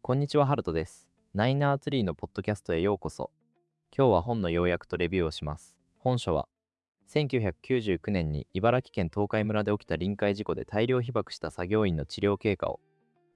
こんにちは、ハルトです。ナイナーツリーのポッドキャストへようこそ。今日は本の要約とレビューをします。本書は、1999年に茨城県東海村で起きた臨海事故で大量被爆した作業員の治療経過を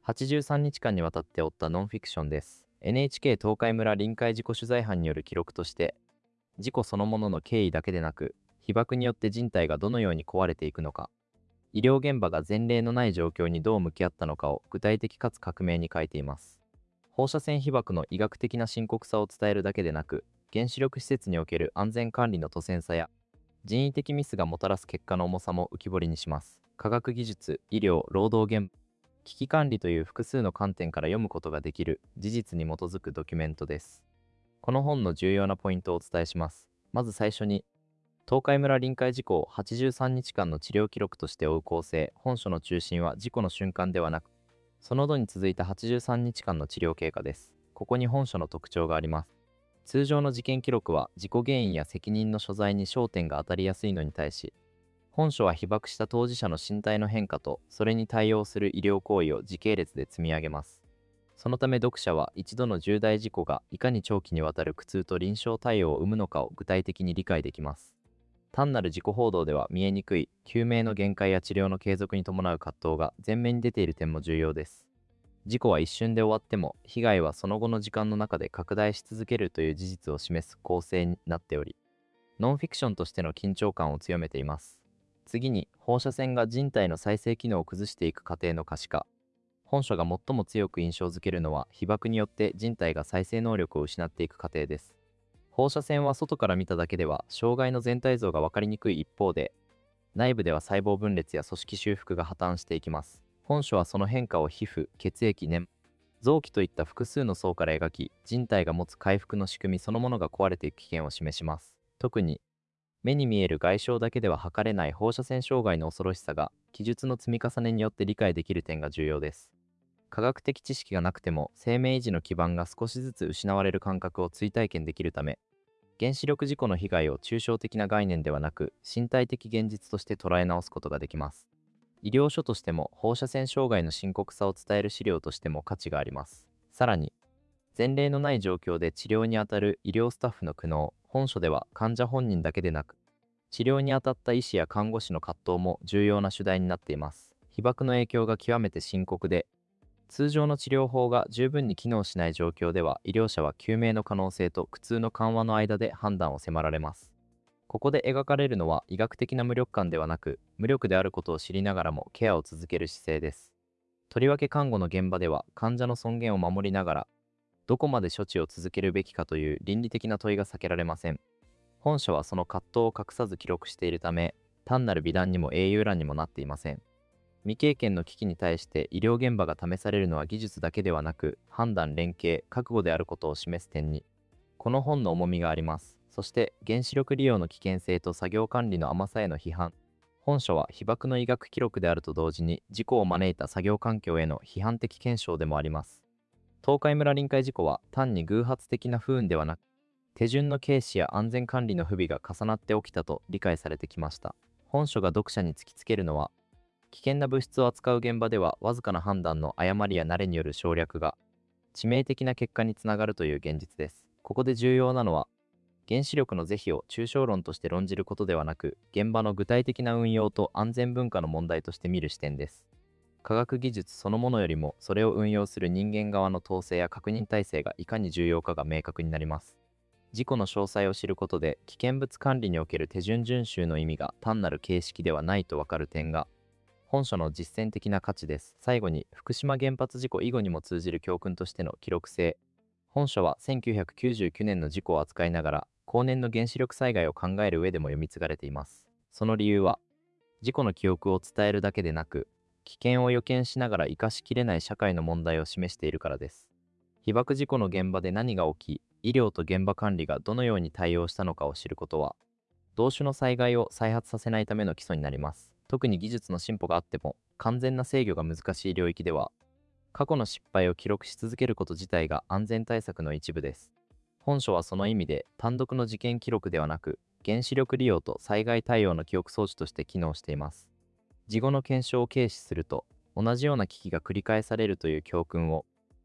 83日間にわたって追ったノンフィクションです。NHK 東海村臨海事故取材班による記録として、事故そのものの経緯だけでなく、被爆によって人体がどのように壊れていくのか、医療現場が前例のない状況にどう向き合ったのかを具体的かつ革命に書いています。放射線被曝の医学的な深刻さを伝えるだけでなく、原子力施設における安全管理の突然さや人為的ミスがもたらす結果の重さも浮き彫りにします。科学技術、医療、労働現場、危機管理という複数の観点から読むことができる事実に基づくドキュメントです。この本の重要なポイントをお伝えします。まず最初に、東海村臨海事故を83日間の治療記録として追う構成。本書の中心は事故の瞬間ではなく、その後に続いた83日間の治療経過です。ここに本書の特徴があります。通常の事件記録は事故原因や責任の所在に焦点が当たりやすいのに対し、本書は被爆した当事者の身体の変化とそれに対応する医療行為を時系列で積み上げます。そのため読者は一度の重大事故がいかに長期にわたる苦痛と臨床対応を生むのかを具体的に理解できます。単なる自己報道では見えにくい救命の限界や治療の継続に伴う葛藤が前面に出ている点も重要です。事故は一瞬で終わっても被害はその後の時間の中で拡大し続けるという事実を示す構成になっており、ノンフィクションとしての緊張感を強めています。次に、放射線が人体の再生機能を崩していく過程の可視化。本書が最も強く印象づけるのは被爆によって人体が再生能力を失っていく過程です。放射線は外から見ただけでは障害の全体像が分かりにくい一方で、内部では細胞分裂や組織修復が破綻していきます。本書はその変化を皮膚、血液、臓器といった複数の層から描き、人体が持つ回復の仕組みそのものが壊れていく危険を示します。特に、目に見える外傷だけでは測れない放射線障害の恐ろしさが、記述の積み重ねによって理解できる点が重要です。科学的知識がなくても、生命維持の基盤が少しずつ失われる感覚を追体験できるため、原子力事故の被害を抽象的な概念ではなく、身体的現実として捉え直すことができます。医療書としても放射線障害の深刻さを伝える資料としても価値があります。さらに、前例のない状況で治療にあたる医療スタッフの苦悩。本書では患者本人だけでなく、治療にあたった医師や看護師の葛藤も重要な主題になっています。被爆の影響が極めて深刻で、通常の治療法が十分に機能しない状況では、医療者は救命の可能性と苦痛の緩和の間で判断を迫られます。ここで描かれるのは医学的な無力感ではなく、無力であることを知りながらもケアを続ける姿勢です。とりわけ看護の現場では患者の尊厳を守りながら、どこまで処置を続けるべきかという倫理的な問いが避けられません。本書はその葛藤を隠さず記録しているため、単なる美談にも英雄欄にもなっていません。未経験の危機に対して医療現場が試されるのは技術だけではなく、判断、連携、覚悟であることを示す点に、この本の重みがあります。そして、原子力利用の危険性と作業管理の甘さへの批判。本書は被爆の医学記録であると同時に、事故を招いた作業環境への批判的検証でもあります。東海村臨海事故は単に偶発的な不運ではなく、手順の軽視や安全管理の不備が重なって起きたと理解されてきました。本書が読者に突きつけるのは、危険な物質を扱う現場ではわずかな判断の誤りや慣れによる省略が致命的な結果につながるという現実です。ここで重要なのは、原子力の是非を抽象論として論じることではなく、現場の具体的な運用と安全文化の問題として見る視点です。科学技術そのものよりも、それを運用する人間側の統制や確認体制がいかに重要かが明確になります。事故の詳細を知ることで、危険物管理における手順遵守の意味が単なる形式ではないとわかる点が、本書の実践的な価値です。最後に、福島原発事故以後にも通じる教訓としての記録性。本書は1999年の事故を扱いながら、後年の原子力災害を考える上でも読み継がれています。その理由は、事故の記憶を伝えるだけでなく、危険を予見しながら生かしきれない社会の問題を示しているからです。被爆事故の現場で何が起き、医療と現場管理がどのように対応したのかを知ることは、同種の災害を再発させないための基礎になります。特に技術の進歩があっても、完全な制御が難しい領域では、過去の失敗を記録し続けること自体が安全対策の一部です。本書はその意味で、単独の事件記録ではなく、原子力利用と災害対応の記憶装置として機能しています。事後の検証を軽視すると、同じような危機が繰り返されるという教訓を、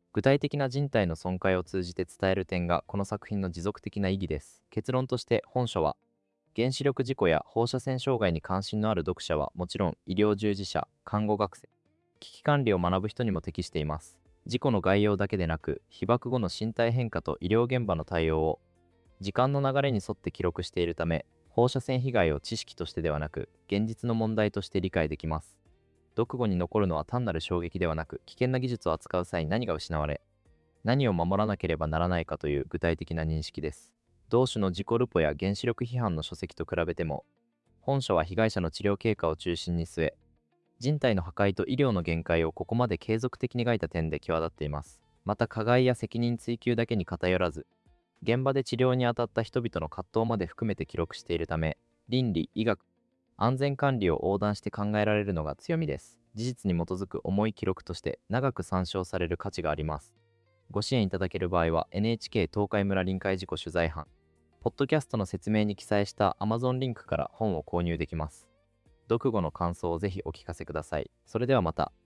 具体的な人体の損壊を通じて伝える点がこの作品の持続的な意義です。結論として本書は、原子力事故や放射線障害に関心のある読者はもちろん医療従事者、看護学生、危機管理を学ぶ人にも適しています。事故の概要だけでなく、被爆後の身体変化と医療現場の対応を時間の流れに沿って記録しているため、放射線被害を知識としてではなく、現実の問題として理解できます。読後に残るのは単なる衝撃ではなく、危険な技術を扱う際に何が失われ、何を守らなければならないかという具体的な認識です。同種の自己ルポや原子力批判の書籍と比べても、本書は被害者の治療経過を中心に据え、人体の破壊と医療の限界をここまで継続的に描いた点で際立っています。また、加害や責任追及だけに偏らず、現場で治療に当たった人々の葛藤まで含めて記録しているため、倫理、医学、安全管理を横断して考えられるのが強みです。事実に基づく重い記録として長く参照される価値があります。ご支援いただける場合は NHK 東海村臨海事故取材班、ポッドキャストの説明に記載した Amazon リンクから本を購入できます。読後の感想をぜひお聞かせください。それではまた。